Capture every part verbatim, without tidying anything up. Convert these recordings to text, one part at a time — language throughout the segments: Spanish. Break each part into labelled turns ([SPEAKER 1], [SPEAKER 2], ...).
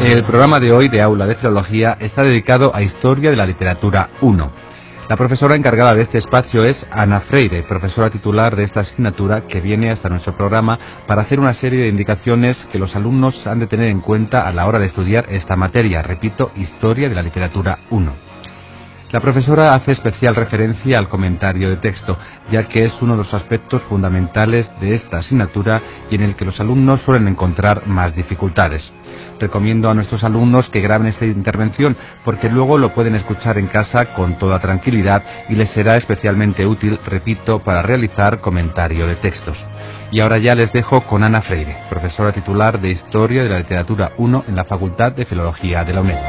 [SPEAKER 1] El programa de hoy de Aula de Filología está dedicado a Historia de la Literatura uno. La profesora encargada de este espacio es Ana Freire, profesora titular de esta asignatura, que viene hasta nuestro programa para hacer una serie de indicaciones que los alumnos han de tener en cuenta a la hora de estudiar esta materia, repito, Historia de la Literatura uno. La profesora hace especial referencia al comentario de texto, ya que es uno de los aspectos fundamentales de esta asignatura y en el que los alumnos suelen encontrar más dificultades. Recomiendo a nuestros alumnos que graben esta intervención porque luego lo pueden escuchar en casa con toda tranquilidad y les será especialmente útil, repito, para realizar comentario de textos. Y ahora ya les dejo con Ana Freire, profesora titular de Historia de la Literatura uno en la Facultad de Filología de la UNED.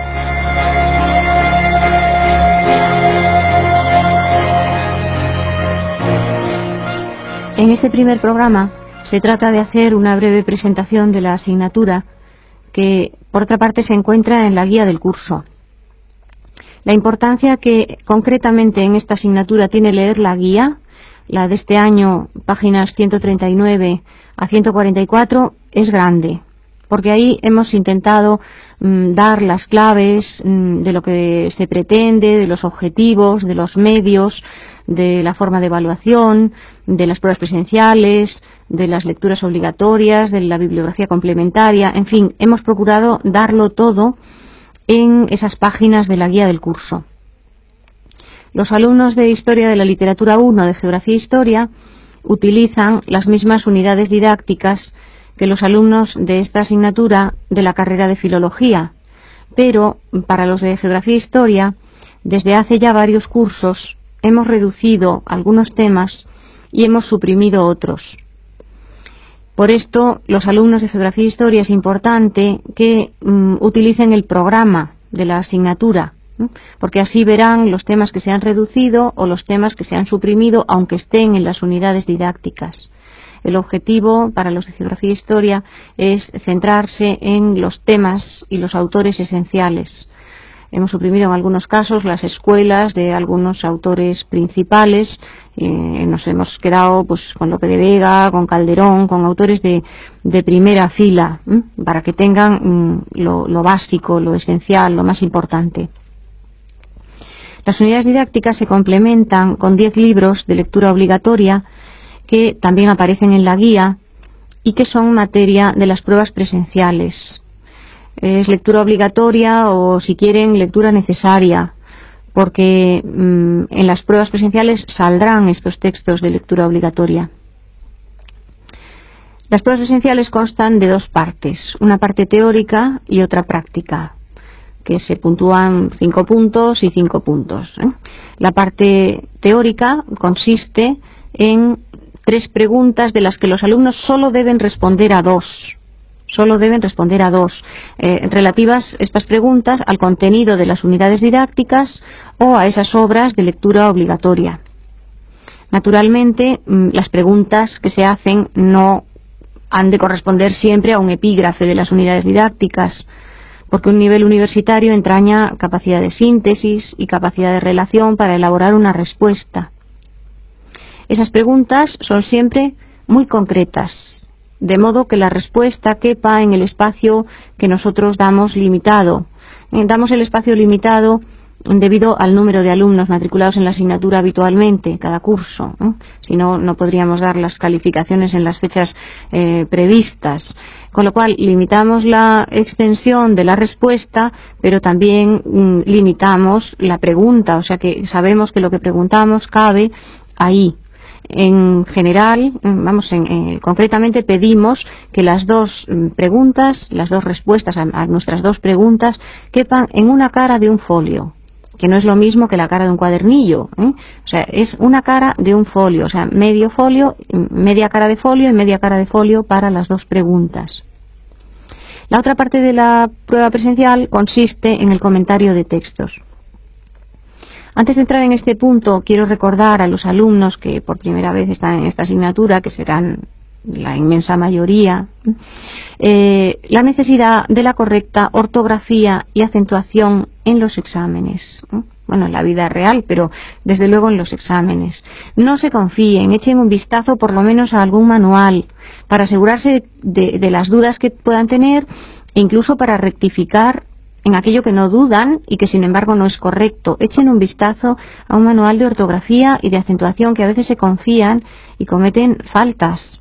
[SPEAKER 2] En este primer programa se trata de hacer una breve presentación de la asignatura que, por otra parte, se encuentra en la guía del curso. La importancia que concretamente en esta asignatura tiene leer la guía, la de este año, páginas ciento treinta y nueve a ciento cuarenta y cuatro, es grande, porque ahí hemos intentado mmm, dar las claves mmm, de lo que se pretende, de los objetivos, de los medios, de la forma de evaluación, de las pruebas presenciales, de las lecturas obligatorias, de la bibliografía complementaria, en fin, hemos procurado darlo todo en esas páginas de la guía del curso. Los alumnos de Historia de la Literatura uno de Geografía e Historia utilizan las mismas unidades didácticas que los alumnos de esta asignatura de la carrera de Filología, pero para los de Geografía e Historia, desde hace ya varios cursos, hemos reducido algunos temas y hemos suprimido otros. Por esto, los alumnos de Geografía e Historia es importante que um, utilicen el programa de la asignatura, ¿eh? porque así verán los temas que se han reducido o los temas que se han suprimido, aunque estén en las unidades didácticas. El objetivo para los de Geografía e Historia es centrarse en los temas y los autores esenciales. Hemos suprimido en algunos casos las escuelas de algunos autores principales. Eh, nos hemos quedado pues con Lope de Vega, con Calderón, con autores de, de primera fila, ¿eh? para que tengan mm, lo, lo básico, lo esencial, lo más importante. Las unidades didácticas se complementan con diez libros de lectura obligatoria que también aparecen en la guía y que son materia de las pruebas presenciales. Es lectura obligatoria o, si quieren, lectura necesaria, porque mmm, en las pruebas presenciales saldrán estos textos de lectura obligatoria. Las pruebas presenciales constan de dos partes, una parte teórica y otra práctica, que se puntúan cinco puntos y cinco puntos. ¿eh? La parte teórica consiste en tres preguntas de las que los alumnos solo deben responder a dos. Solo deben responder a dos, eh, relativas estas preguntas al contenido de las unidades didácticas o a esas obras de lectura obligatoria. Naturalmente, mmm, las preguntas que se hacen no han de corresponder siempre a un epígrafe de las unidades didácticas, porque un nivel universitario entraña capacidad de síntesis y capacidad de relación para elaborar una respuesta. Esas preguntas son siempre muy concretas, de modo que la respuesta quepa en el espacio que nosotros damos limitado. Eh, damos el espacio limitado debido al número de alumnos matriculados en la asignatura habitualmente, cada curso. ¿eh? Si no, no podríamos dar las calificaciones en las fechas eh, previstas. Con lo cual, limitamos la extensión de la respuesta, pero también mm, limitamos la pregunta. O sea que sabemos que lo que preguntamos cabe ahí. En general, vamos, en, eh, concretamente pedimos que las dos mm, preguntas, las dos respuestas a, a nuestras dos preguntas, quepan en una cara de un folio, que no es lo mismo que la cara de un cuadernillo, ¿eh? O sea, es una cara de un folio, o sea, medio folio, media cara de folio y media cara de folio para las dos preguntas. La otra parte de la prueba presencial consiste en el comentario de textos. Antes de entrar en este punto, quiero recordar a los alumnos que por primera vez están en esta asignatura, que serán la inmensa mayoría, eh, la necesidad de la correcta ortografía y acentuación en los exámenes. ¿eh? Bueno, en la vida real, pero desde luego en los exámenes. No se confíen, echen un vistazo por lo menos a algún manual para asegurarse de, de las dudas que puedan tener e incluso para rectificar en aquello que no dudan y que sin embargo no es correcto. Echen un vistazo a un manual de ortografía y de acentuación, que a veces se confían y cometen faltas.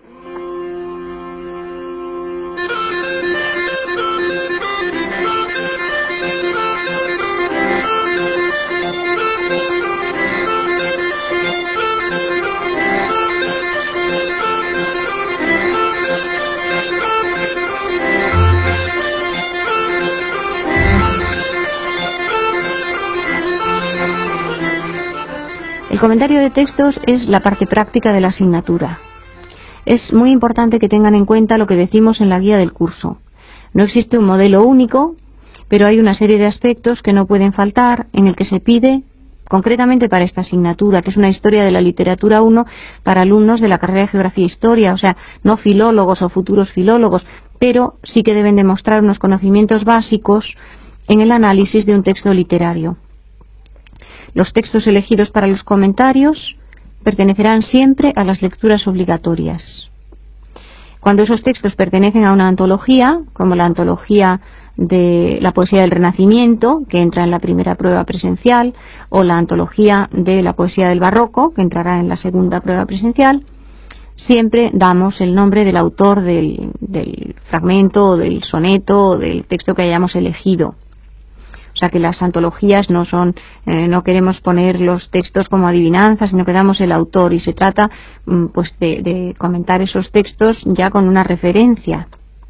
[SPEAKER 2] El comentario de textos es la parte práctica de la asignatura. Es muy importante que tengan en cuenta lo que decimos en la guía del curso. No existe un modelo único, pero hay una serie de aspectos que no pueden faltar en el que se pide, concretamente para esta asignatura, que es una historia de la literatura uno para alumnos de la carrera de Geografía e Historia, o sea, no filólogos o futuros filólogos, pero sí que deben demostrar unos conocimientos básicos en el análisis de un texto literario. Los textos elegidos para los comentarios pertenecerán siempre a las lecturas obligatorias. Cuando esos textos pertenecen a una antología, como la antología de la poesía del Renacimiento, que entra en la primera prueba presencial, o la antología de la poesía del Barroco, que entrará en la segunda prueba presencial, siempre damos el nombre del autor del, del fragmento, del soneto, o del texto que hayamos elegido. O sea que las antologías no son, eh, no queremos poner los textos como adivinanzas, sino que damos el autor, y se trata pues de, de comentar esos textos ya con una referencia.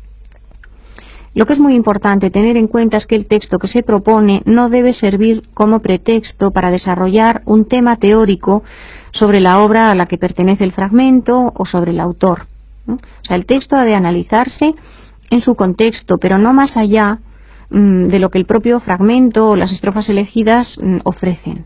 [SPEAKER 2] Lo que es muy importante tener en cuenta es que el texto que se propone no debe servir como pretexto para desarrollar un tema teórico sobre la obra a la que pertenece el fragmento o sobre el autor, ¿no? O sea, el texto ha de analizarse en su contexto, pero no más allá de lo que el propio fragmento o las estrofas elegidas ofrecen.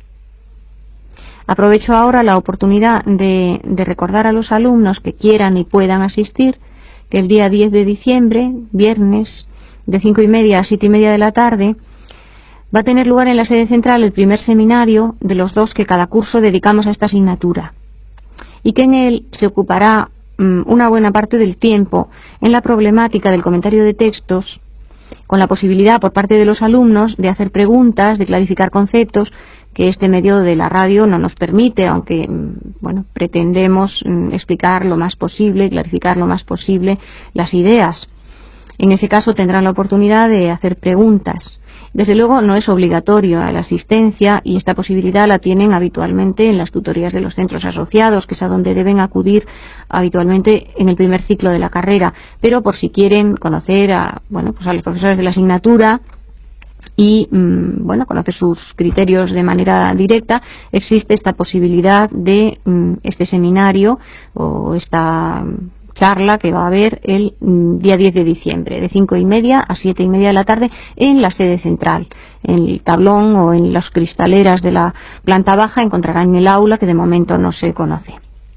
[SPEAKER 2] Aprovecho ahora la oportunidad de, de recordar a los alumnos que quieran y puedan asistir que el día diez de diciembre, viernes, de cinco y media a siete y media de la tarde, va a tener lugar en la sede central el primer seminario de los dos que cada curso dedicamos a esta asignatura, y que en él se ocupará um, una buena parte del tiempo en la problemática del comentario de textos, con la posibilidad por parte de los alumnos de hacer preguntas, de clarificar conceptos que este medio de la radio no nos permite, aunque bueno, pretendemos explicar lo más posible, clarificar lo más posible las ideas. En ese caso tendrán la oportunidad de hacer preguntas. Desde luego no es obligatorio la asistencia, y esta posibilidad la tienen habitualmente en las tutorías de los centros asociados, que es a donde deben acudir habitualmente en el primer ciclo de la carrera. Pero por si quieren conocer a, bueno, pues a los profesores de la asignatura y mmm, bueno, conocer sus criterios de manera directa, existe esta posibilidad de mmm, este seminario o esta charla que va a haber el día diez de diciembre, de cinco y media a siete y media de la tarde, en la sede central. En el tablón o en las cristaleras de la planta baja encontrarán el aula, que de momento no se conoce.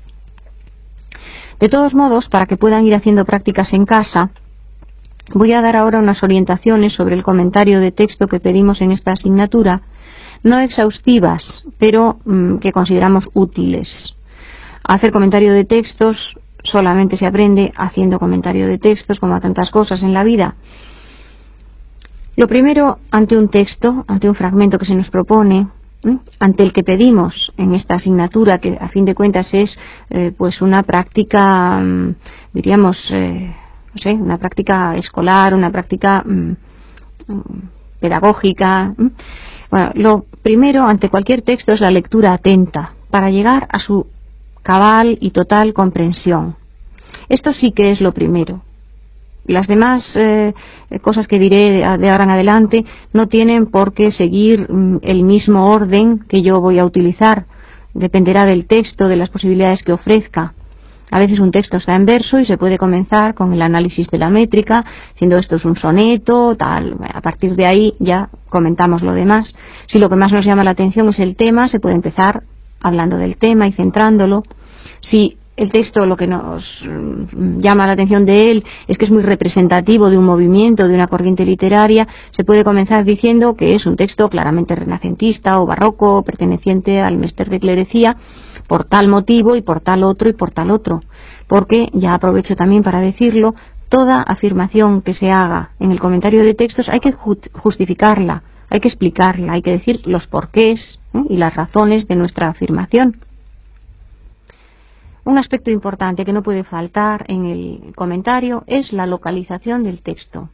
[SPEAKER 2] De todos modos, para que puedan ir haciendo prácticas en casa, voy a dar ahora unas orientaciones sobre el comentario de texto que pedimos en esta asignatura, no exhaustivas, pero mmm, que consideramos útiles. Hacer comentario de textos solamente se aprende haciendo comentario de textos, como a tantas cosas en la vida. Lo primero, ante un texto, ante un fragmento que se nos propone, ¿eh? ante el que pedimos en esta asignatura, que a fin de cuentas es eh, pues una práctica, mmm, diríamos, eh, no sé, una práctica escolar, una práctica mmm, pedagógica. ¿eh? Bueno, lo primero ante cualquier texto es la lectura atenta, para llegar a su cabal y total comprensión. Esto sí que es lo primero. Las demás eh, cosas que diré de ahora en adelante no tienen por qué seguir mm, el mismo orden que yo voy a utilizar. Dependerá del texto, de las posibilidades que ofrezca. A veces un texto está en verso y se puede comenzar con el análisis de la métrica, siendo esto es un soneto, tal. A partir de ahí ya comentamos lo demás. Si lo que más nos llama la atención es el tema, se puede empezar hablando del tema y centrándolo. Si el texto, lo que nos llama la atención de él es que es muy representativo de un movimiento, de una corriente literaria, se puede comenzar diciendo que es un texto claramente renacentista o barroco, perteneciente al Mester de Clerecía, por tal motivo y por tal otro y por tal otro. Porque, ya aprovecho también para decirlo, toda afirmación que se haga en el comentario de textos hay que justificarla, hay que explicarla, hay que decir los porqués ¿eh? y las razones de nuestra afirmación. Un aspecto importante que no puede faltar en el comentario es la localización del texto.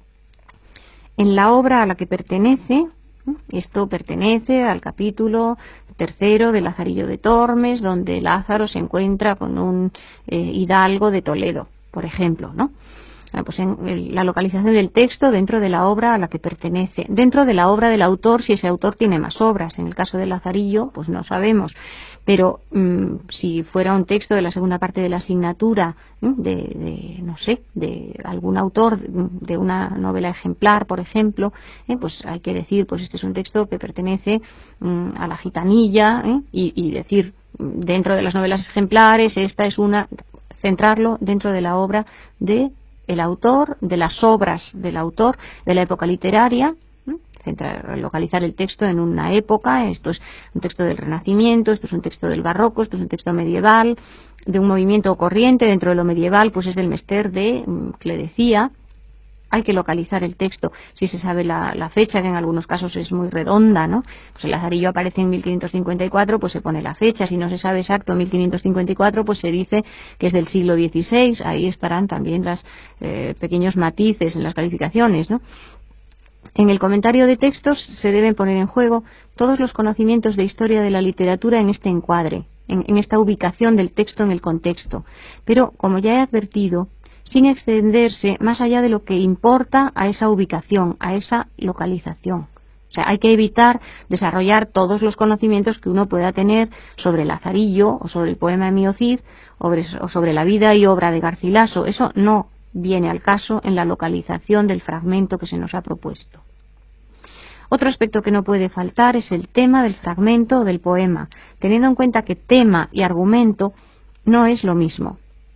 [SPEAKER 2] En la obra a la que pertenece, esto pertenece al capítulo tercero de Lazarillo de Tormes, donde Lázaro se encuentra con un eh, hidalgo de Toledo, por ejemplo, ¿no? Pues en el, la localización del texto dentro de la obra a la que pertenece, dentro de la obra del autor, si ese autor tiene más obras. En el caso de Lazarillo, pues no sabemos, pero mmm, si fuera un texto de la segunda parte de la asignatura, ¿eh? de, de, no sé, de algún autor de una novela ejemplar, por ejemplo, ¿eh? pues hay que decir, pues este es un texto que pertenece mmm, a la gitanilla, ¿eh? y, y decir, dentro de las novelas ejemplares, esta es una, centrarlo dentro de la obra de el autor, de las obras del autor, de la época literaria, centrar, localizar el texto en una época. Esto es un texto del Renacimiento, esto es un texto del Barroco, esto es un texto medieval, de un movimiento corriente dentro de lo medieval, pues es del Mester de Clerecía. Hay que localizar el texto, si se sabe la, la fecha, que en algunos casos es muy redonda, ¿no? Pues el Lazarillo aparece en mil quinientos cincuenta y cuatro, pues se pone la fecha. Si no se sabe exacto mil quinientos cincuenta y cuatro, pues se dice que es del siglo dieciséis. Ahí estarán también los eh, pequeños matices en las calificaciones, ¿no? En el comentario de textos se deben poner en juego todos los conocimientos de historia de la literatura en este encuadre, en, en esta ubicación del texto en el contexto. Pero, como ya he advertido, sin extenderse más allá de lo que importa a esa ubicación, a esa localización. O sea, hay que evitar desarrollar todos los conocimientos que uno pueda tener sobre Lazarillo o sobre el poema de Mío Cid o sobre la vida y obra de Garcilaso. Eso no viene al caso en la localización del fragmento que se nos ha propuesto. Otro aspecto que no puede faltar es el tema del fragmento o del poema, teniendo en cuenta que tema y argumento no es lo mismo.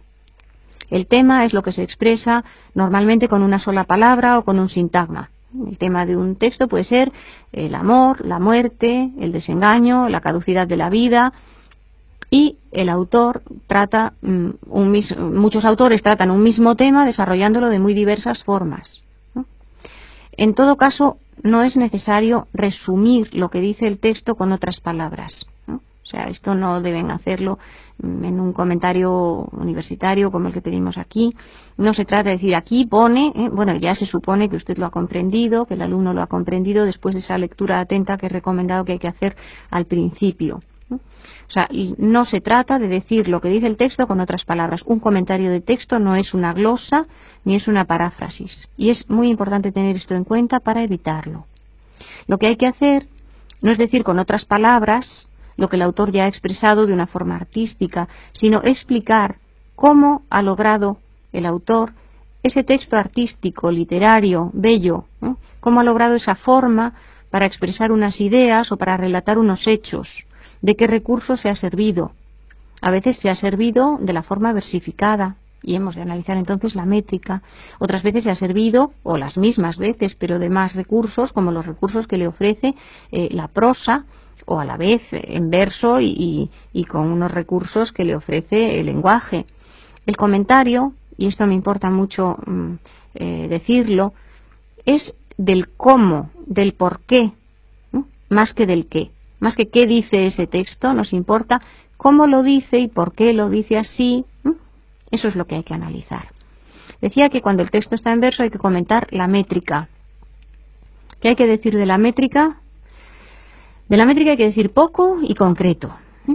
[SPEAKER 2] El tema es lo que se expresa normalmente con una sola palabra o con un sintagma. El tema de un texto puede ser el amor, la muerte, el desengaño, la caducidad de la vida, y el autor trata, un mis, muchos autores tratan un mismo tema desarrollándolo de muy diversas formas, ¿no? En todo caso, no es necesario resumir lo que dice el texto con otras palabras, ¿no? O sea, esto no deben hacerlo en un comentario universitario como el que pedimos aquí. No se trata de decir aquí pone, ¿eh? Bueno, ya se supone que usted lo ha comprendido, que el alumno lo ha comprendido después de esa lectura atenta que he recomendado que hay que hacer al principio. O sea, no se trata de decir lo que dice el texto con otras palabras. Un comentario de texto no es una glosa ni es una paráfrasis. Y es muy importante tener esto en cuenta para evitarlo. Lo que hay que hacer no es decir con otras palabras lo que el autor ya ha expresado de una forma artística, sino explicar cómo ha logrado el autor ese texto artístico, literario, bello, ¿eh? Cómo ha logrado esa forma para expresar unas ideas o para relatar unos hechos. ¿De qué recurso se ha servido? A veces se ha servido de la forma versificada, y hemos de analizar entonces la métrica. Otras veces se ha servido, o las mismas veces, pero de más recursos, como los recursos que le ofrece eh, la prosa, o a la vez en verso y, y, y con unos recursos que le ofrece el lenguaje. El comentario, y esto me importa mucho mm, eh, decirlo, es del cómo, del por qué, ¿eh? más que del qué. Más que qué dice ese texto, nos importa cómo lo dice y por qué lo dice así. ¿eh? Eso es lo que hay que analizar. Decía que cuando el texto está en verso hay que comentar la métrica. ¿Qué hay que decir de la métrica? De la métrica hay que decir poco y concreto.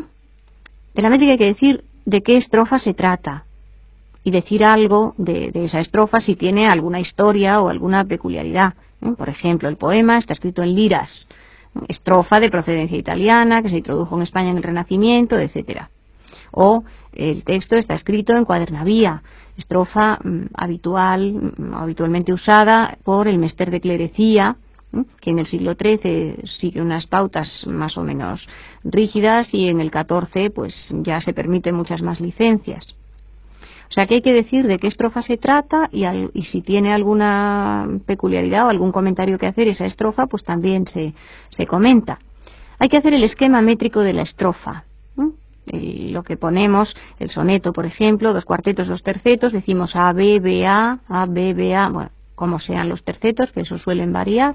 [SPEAKER 2] De la métrica hay que decir de qué estrofa se trata y decir algo de, de esa estrofa si tiene alguna historia o alguna peculiaridad. Por ejemplo, el poema está escrito en liras, estrofa de procedencia italiana que se introdujo en España en el Renacimiento, etcétera. O el texto está escrito en cuadernavía, estrofa mmm, habitual, habitualmente usada por el Mester de Clerecía, que en el siglo trece sigue unas pautas más o menos rígidas y en el catorce pues ya se permiten muchas más licencias. O sea que hay que decir de qué estrofa se trata y, al, y si tiene alguna peculiaridad o algún comentario que hacer esa estrofa, pues también se, se comenta. Hay que hacer el esquema métrico de la estrofa. ¿eh? el, lo que ponemos, el soneto, por ejemplo, dos cuartetos, dos tercetos, decimos A, B, B, A, A, B, B, A, bueno, como sean los tercetos, que eso suelen variar,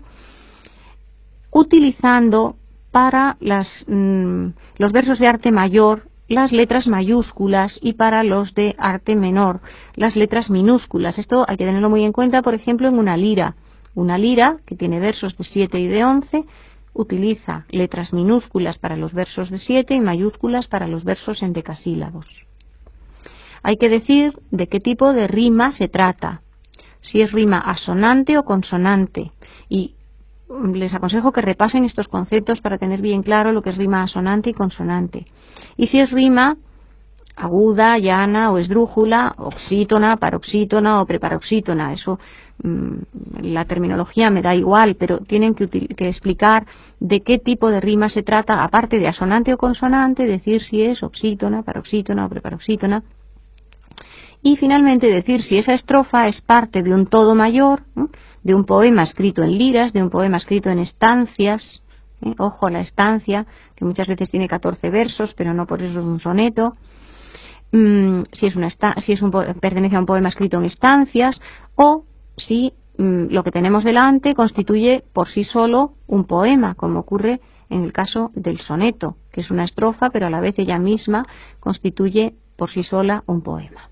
[SPEAKER 2] utilizando para las, mmm, los versos de arte mayor las letras mayúsculas y para los de arte menor las letras minúsculas. Esto hay que tenerlo muy en cuenta, por ejemplo, en una lira. Una lira, que tiene versos de siete y de once, utiliza letras minúsculas para los versos de siete y mayúsculas para los versos en decasílabos. Hay que decir de qué tipo de rima se trata, si es rima asonante o consonante, y les aconsejo que repasen estos conceptos para tener bien claro lo que es rima asonante y consonante. Y si es rima aguda, llana o esdrújula, oxítona, paroxítona o preparoxítona, eso mmm, la terminología me da igual, pero tienen que, que explicar de qué tipo de rima se trata, aparte de asonante o consonante, decir si es oxítona, paroxítona o preparoxítona. Y finalmente decir si esa estrofa es parte de un todo mayor, ¿eh? de un poema escrito en liras, de un poema escrito en estancias, ¿eh? ojo a la estancia, que muchas veces tiene catorce versos, pero no por eso es un soneto, mm, si, es una esta si es un pertenece a un poema escrito en estancias, o si mm, lo que tenemos delante constituye por sí solo un poema, como ocurre en el caso del soneto, que es una estrofa, pero a la vez ella misma constituye por sí sola un poema.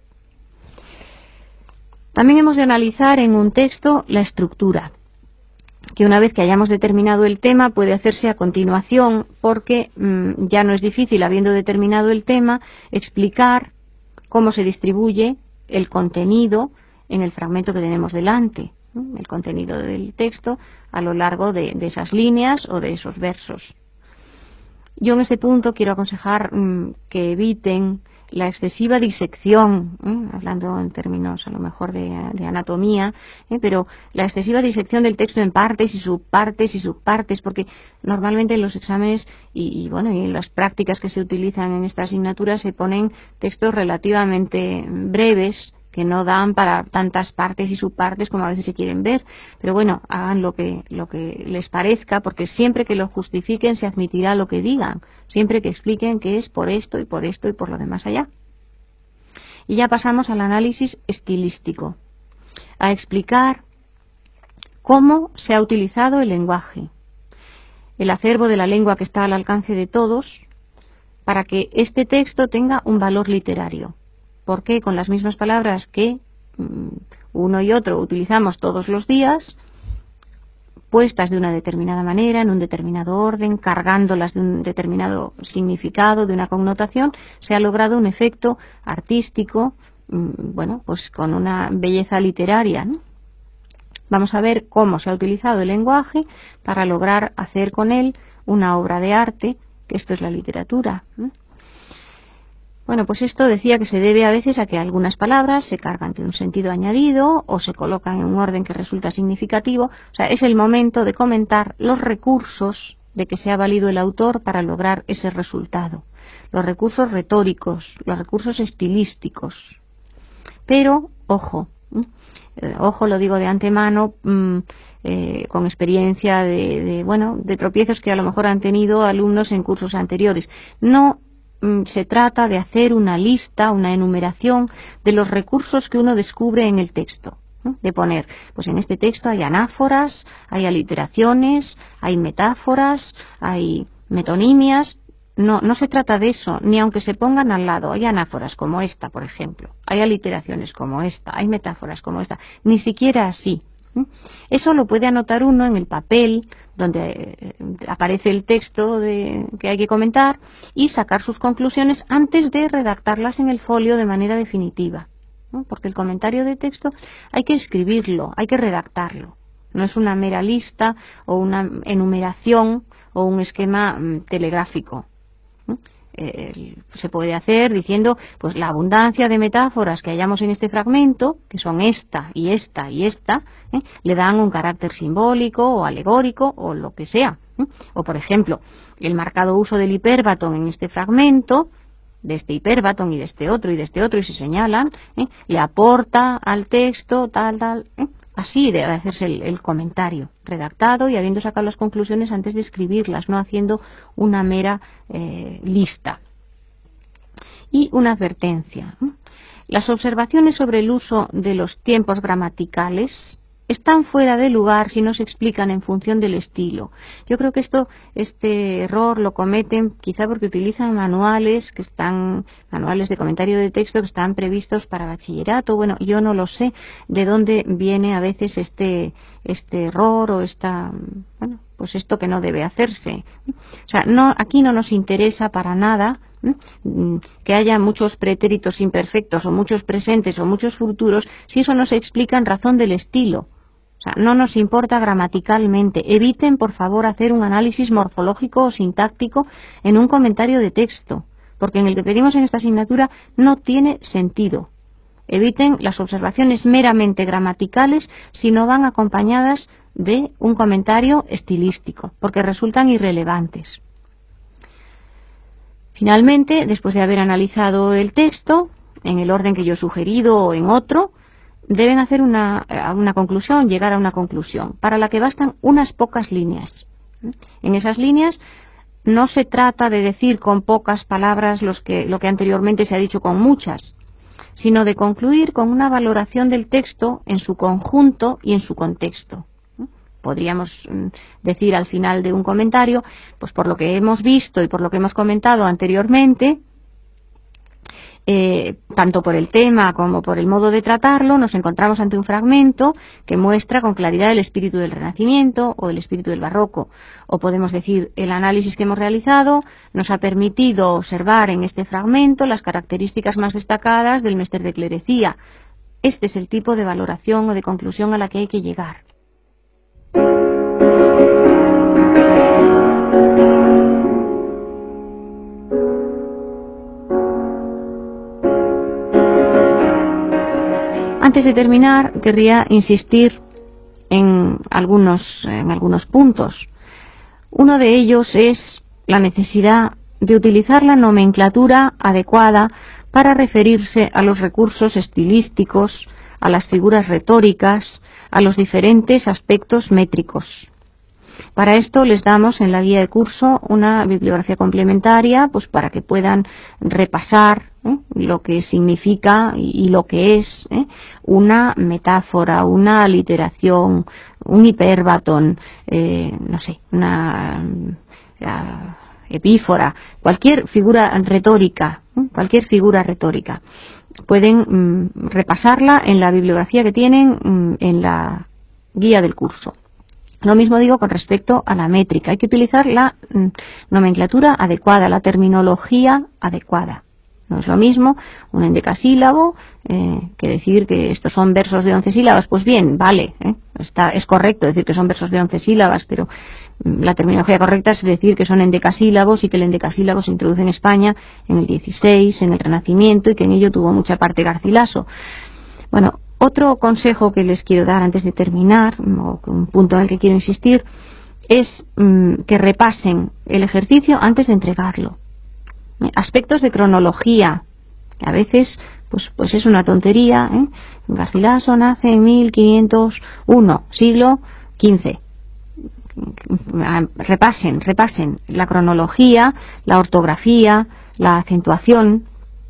[SPEAKER 2] También hemos de analizar en un texto la estructura, que una vez que hayamos determinado el tema puede hacerse a continuación, porque mmm, ya no es difícil, habiendo determinado el tema, explicar cómo se distribuye el contenido en el fragmento que tenemos delante, ¿eh? el contenido del texto a lo largo de, de esas líneas o de esos versos. Yo en este punto quiero aconsejar mmm, que eviten la excesiva disección, ¿eh? hablando en términos a lo mejor de, de anatomía, ¿eh? pero la excesiva disección del texto en partes y subpartes y subpartes, porque normalmente en los exámenes y, y bueno y en las prácticas que se utilizan en esta asignatura se ponen textos relativamente breves que no dan para tantas partes y subpartes como a veces se quieren ver, pero bueno, hagan lo que, lo que les parezca, porque siempre que lo justifiquen se admitirá lo que digan, siempre que expliquen que es por esto y por esto y por lo demás allá. Y ya pasamos al análisis estilístico, a explicar cómo se ha utilizado el lenguaje, el acervo de la lengua que está al alcance de todos, para que este texto tenga un valor literario. Porque con las mismas palabras que mm, uno y otro utilizamos todos los días, puestas de una determinada manera, en un determinado orden, cargándolas de un determinado significado, de una connotación, se ha logrado un efecto artístico, mmm, bueno, pues con una belleza literaria, ¿no? Vamos a ver cómo se ha utilizado el lenguaje para lograr hacer con él una obra de arte, que esto es la literatura, ¿no? Bueno, pues esto decía que se debe a veces a que algunas palabras se cargan de un sentido añadido o se colocan en un orden que resulta significativo. O sea, es el momento de comentar los recursos de que se ha valido el autor para lograr ese resultado. Los recursos retóricos, los recursos estilísticos. Pero, ojo, ¿eh? ojo, lo digo de antemano, mmm, eh, con experiencia de, de, bueno, de tropiezos que a lo mejor han tenido alumnos en cursos anteriores. No se trata de hacer una lista, una enumeración de los recursos que uno descubre en el texto, ¿no? De poner, pues en este texto hay anáforas, hay aliteraciones, hay metáforas, hay metonimias. No, no se trata de eso, ni aunque se pongan al lado. Hay anáforas como esta, por ejemplo, hay aliteraciones como esta, hay metáforas como esta, ni siquiera así. Eso lo puede anotar uno en el papel donde aparece el texto de, que hay que comentar y sacar sus conclusiones antes de redactarlas en el folio de manera definitiva, ¿no? Porque el comentario de texto hay que escribirlo, hay que redactarlo. No es una mera lista o una enumeración o un esquema mm, telegráfico. ¿no? Eh, se puede hacer diciendo pues la abundancia de metáforas que hallamos en este fragmento, que son esta y esta y esta, ¿eh? le dan un carácter simbólico o alegórico o lo que sea, ¿eh? O por ejemplo, el marcado uso del hipérbaton en este fragmento, de este hipérbaton y de este otro y de este otro, y se señalan, ¿eh? le aporta al texto tal, tal, ¿eh? Así debe hacerse el, el comentario, redactado y habiendo sacado las conclusiones antes de escribirlas, no haciendo una mera eh, lista. Y una advertencia. Las observaciones sobre el uso de los tiempos gramaticales están fuera de lugar si no se explican en función del estilo. Yo creo que esto, este error lo cometen quizá porque utilizan manuales que están, manuales de comentario de texto que están previstos para bachillerato. Bueno, yo no lo sé de dónde viene a veces este, este error o esta, bueno, pues esto que no debe hacerse. O sea, no, aquí no nos interesa para nada que haya muchos pretéritos imperfectos o muchos presentes o muchos futuros si eso no se explica en razón del estilo. O sea, no nos importa gramaticalmente. Eviten, por favor, hacer un análisis morfológico o sintáctico en un comentario de texto, porque en el que pedimos en esta asignatura no tiene sentido. Eviten las observaciones meramente gramaticales si no van acompañadas de un comentario estilístico, porque resultan irrelevantes. Finalmente, después de haber analizado el texto, en el orden que yo he sugerido o en otro, deben hacer una, una conclusión, llegar a una conclusión, para la que bastan unas pocas líneas. En esas líneas no se trata de decir con pocas palabras los que, lo que anteriormente se ha dicho con muchas, sino de concluir con una valoración del texto en su conjunto y en su contexto. Podríamos decir al final de un comentario, pues por lo que hemos visto y por lo que hemos comentado anteriormente, eh, tanto por el tema como por el modo de tratarlo, nos encontramos ante un fragmento que muestra con claridad el espíritu del Renacimiento o el espíritu del Barroco. O podemos decir, el análisis que hemos realizado nos ha permitido observar en este fragmento las características más destacadas del Mester de Clerecía. Este es el tipo de valoración o de conclusión a la que hay que llegar. Antes de terminar, querría insistir en algunos, en algunos puntos. Uno de ellos es la necesidad de utilizar la nomenclatura adecuada para referirse a los recursos estilísticos, a las figuras retóricas, a los diferentes aspectos métricos. Para esto les damos en la guía de curso una bibliografía complementaria, pues para que puedan repasar ¿eh? lo que significa y, y lo que es ¿eh? una metáfora, una aliteración, un hiperbatón, eh, no sé, una uh, epífora, cualquier figura retórica, ¿eh? cualquier figura retórica. Pueden mm, repasarla en la bibliografía que tienen mm, en la guía del curso. Lo mismo digo con respecto a la métrica. Hay que utilizar la mm, nomenclatura adecuada, la terminología adecuada. No es lo mismo un endecasílabo eh, que decir que estos son versos de once sílabas. Pues bien, vale, ¿eh? Está, es correcto decir que son versos de once sílabas, pero mm, la terminología correcta es decir que son endecasílabos y que el endecasílabo se introduce en España en el dieciséis, en el Renacimiento, y que en ello tuvo mucha parte Garcilaso. Bueno, otro consejo que les quiero dar antes de terminar, o un punto en el que quiero insistir, es mmm, que repasen el ejercicio antes de entregarlo. Aspectos de cronología, que a veces pues, pues es una tontería. ¿eh? Garcilaso nace en mil quinientos uno, siglo quince. Repasen, repasen la cronología, la ortografía, la acentuación.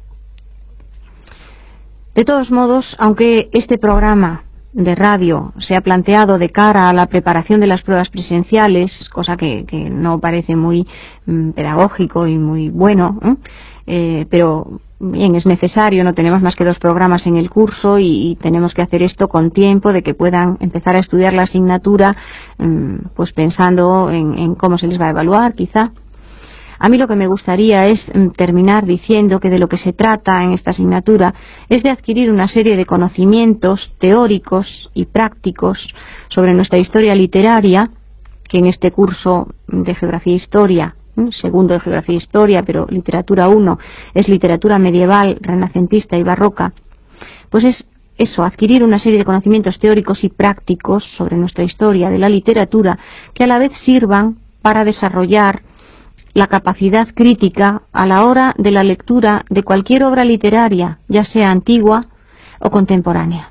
[SPEAKER 2] De todos modos, aunque este programa de radio se ha planteado de cara a la preparación de las pruebas presenciales, cosa que, que no parece muy mm, pedagógico y muy bueno, ¿eh? Eh, pero bien, es necesario, no tenemos más que dos programas en el curso y, y tenemos que hacer esto con tiempo, de que puedan empezar a estudiar la asignatura, mm, pues pensando en, en cómo se les va a evaluar, quizá. A mí lo que me gustaría es terminar diciendo que de lo que se trata en esta asignatura es de adquirir una serie de conocimientos teóricos y prácticos sobre nuestra historia literaria, que en este curso de Geografía e Historia, segundo de Geografía e Historia, pero literatura uno, es literatura medieval, renacentista y barroca, pues es eso, adquirir una serie de conocimientos teóricos y prácticos sobre nuestra historia de la literatura que a la vez sirvan para desarrollar la capacidad crítica a la hora de la lectura de cualquier obra literaria, ya sea antigua o contemporánea.